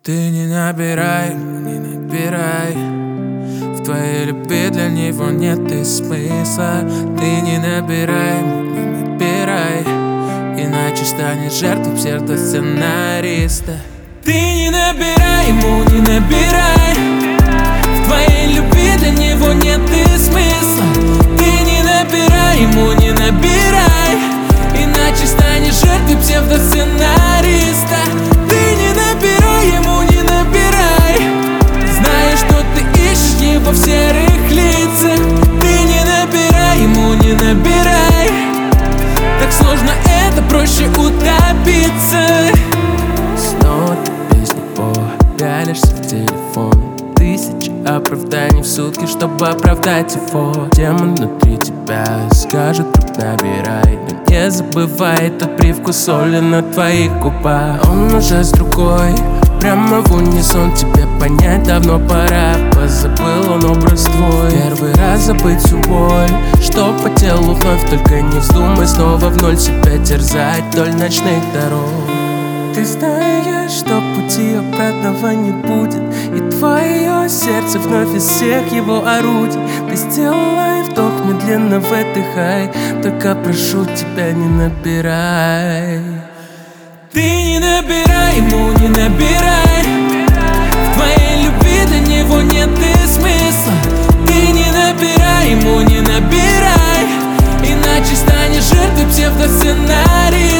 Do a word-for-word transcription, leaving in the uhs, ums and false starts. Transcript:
Ты не набирай, не набирай. В твоей любви для него нет и смысла. Ты не набирай, не набирай, иначе станешь жертвой псевдосценариста. Ты не набирай, ему не набирай. В твоей любви для него нет и смысла. Ты не набирай, ему не набирай, иначе станешь жертвой псевдосценариста. Ты не набирай, ему не набирай, зная, что ты ищешь его в серых лицах. Ты не набирай, ему не набирай, так сложно это, проще утопиться. Снова ты без него пялишься в телефон. Тысячи оправданий в сутки, чтобы оправдать его. Демон внутри тебя скажет: друг, набирай, но не забывай тот привкус соли на твоих губах. Он уже с другой, прямо в унисон тебе понять давно пора. Позабыл он образ твой, первый раз забыть всю боль, что по телу вновь. Только не вздумай снова в ноль себя терзать вдоль ночных дорог. Ты знаешь, что пути обратного не будет, и твое сердце вновь из всех его орудий. Ты сделай вдох, медленно выдыхай, только прошу тебя, не набирай. Ты не набирай, ему не набирай. В твоей любви для него нет и смысла. Ты не набирай, ему не набирай, иначе станешь жертвой псевдосценария.